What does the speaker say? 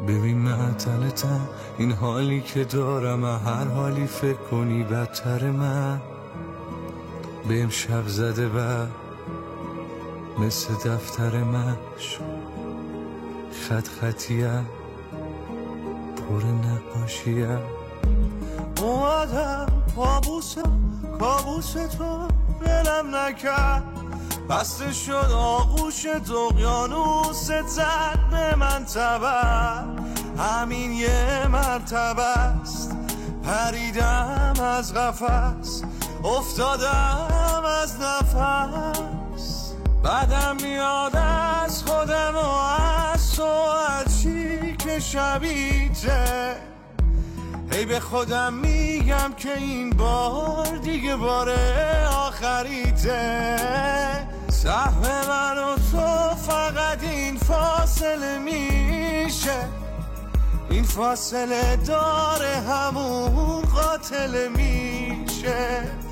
ببین معطلتم، این حالی که دارم هر حالی فکر کنی بدتر من به امشب زده و مثل دفتر مش خط خطیم پر نقاشیم. اومدم کابوس تو دلم نکرد، بسته شد آغوش اقیانوست زد به من تبر. همین یه مرتبه است پریدم از قفس، افتادم از نفس. بعدم میاد از خودم و از تو هرچی که شبیته. هی به خودم میگم که این بار دیگه بار آخریته. سهم من و تو فقط این فاصله میشه، این فاصله داره همون قاتل میشه.